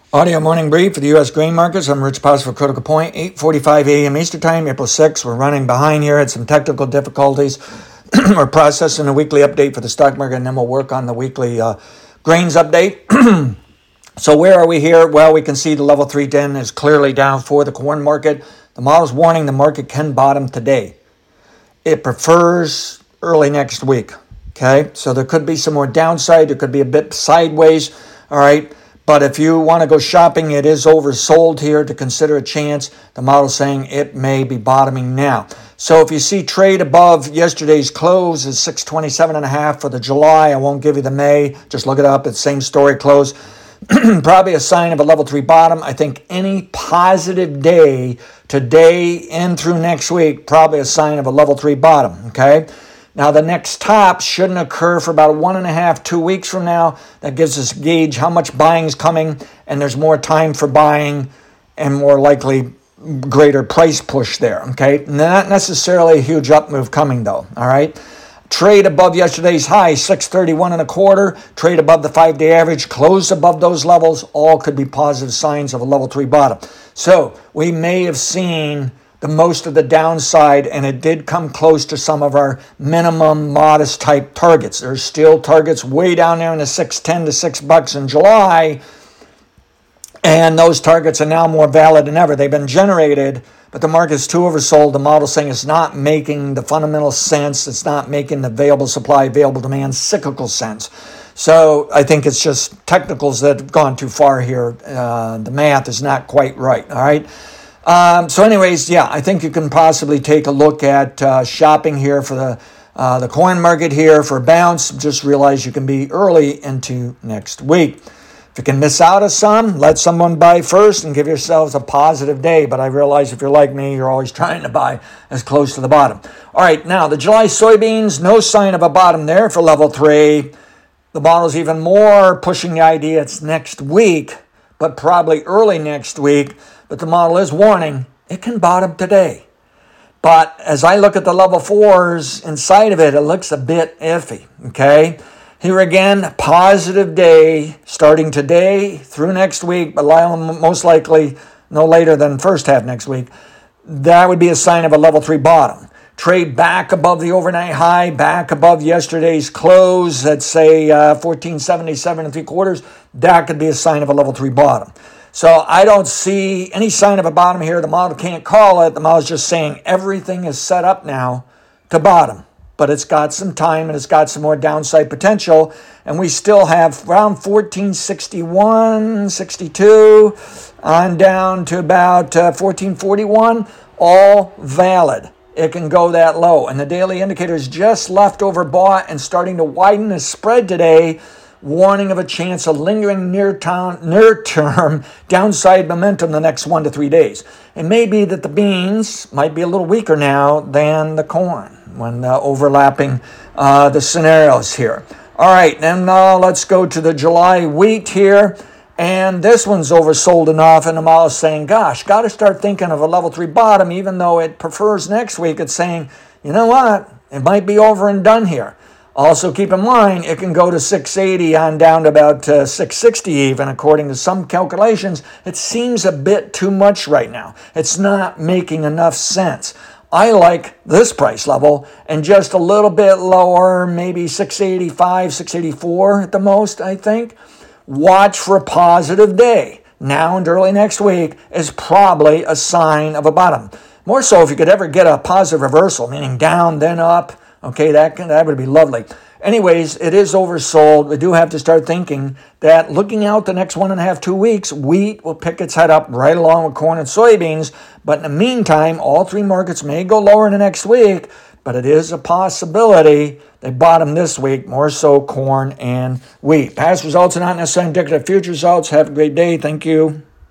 Audio morning brief for the U.S. grain markets. I'm Rich Paz for Critical Point, 8:45 a.m. Eastern Time, April 6th. We're running behind here. Had some technical difficulties. We're processing a weekly update for the stock market, and then we'll work on the weekly grains update. So where are we here? Well, we can see the level 310 is clearly down for the corn market. The model's warning the market can bottom today. It prefers early next week. Okay, so there could be some more downside. There could be a bit sideways. All right. But if you want to go shopping, it is oversold here to consider a chance. The model's saying it may be bottoming now. So if you see trade above yesterday's close is 627.5 for the July. I won't give you the May. Just look it up. It's same story close. Probably a sign of a level 3 bottom. I think any positive day today and through next week, probably a sign of a level 3 bottom. Okay. Now, the next top shouldn't occur for about 1.5, 2 weeks from now. That gives us a gauge how much buying is coming, and there's more time for buying and more likely greater price push there, okay? Not necessarily a huge up move coming, though, all right? Trade above yesterday's high, 631.25. Trade above the 5-day average, close above those levels. All could be positive signs of a level 3 bottom. So we may have seen the most of the downside, and it did come close to some of our minimum modest type targets. There's still targets way down there in the $6.10 to $6 in July, and those targets are now more valid than ever. They've been generated, but the market's too oversold. The model's saying it's not making the fundamental sense. It's not making the available supply, available demand cyclical sense. So I think it's just technicals that have gone too far here. The math is not quite right, all right? So anyways, yeah, I think you can possibly take a look at shopping here for the corn market here for a bounce. Just realize you can be early into next week. If you can miss out on some, let someone buy first and give yourselves a positive day. But I realize if you're like me, you're always trying to buy as close to the bottom. All right, now the July soybeans, no sign of a bottom there for level 3. The model's even more pushing the idea it's next week, but probably early next week. But the model is warning it can bottom today. But as I look at the level 4s inside of it, it looks a bit iffy, okay? Here again, positive day starting today through next week, but most likely no later than first half next week. That would be a sign of a level 3 bottom. Trade back above the overnight high, back above yesterday's close at, say, 1477.75. That could be a sign of a level 3 bottom. So I don't see any sign of a bottom here. The model can't call it. The model's just saying everything is set up now to bottom. But it's got some time and it's got some more downside potential. And we still have around 1461, 62 on down to about 1441, all valid. It can go that low. And the daily indicator is just left over bought and starting to widen the spread today, warning of a chance of lingering near-term downside momentum the next 1 to 3 days. It may be that the beans might be a little weaker now than the corn when overlapping the scenarios here. All right, and now let's go to the July wheat here. And this one's oversold enough, and the model is saying, gosh, got to start thinking of a level 3 bottom, even though it prefers next week. It's saying, you know what, it might be over and done here. Also, keep in mind, it can go to 680 on down to about 660 even, according to some calculations. It seems a bit too much right now. It's not making enough sense. I like this price level and just a little bit lower, maybe 685, 684 at the most, I think. Watch for a positive day. Now and early next week is probably a sign of a bottom. More so if you could ever get a positive reversal, meaning down, then up. Okay, that would be lovely. Anyways, it is oversold. We do have to start thinking that looking out the next 1.5, 2 weeks, wheat will pick its head up right along with corn and soybeans. But in the meantime, all 3 markets may go lower in the next week, but it is a possibility they bottom this week, more so corn and wheat. Past results are not necessarily indicative of future results. Have a great day. Thank you.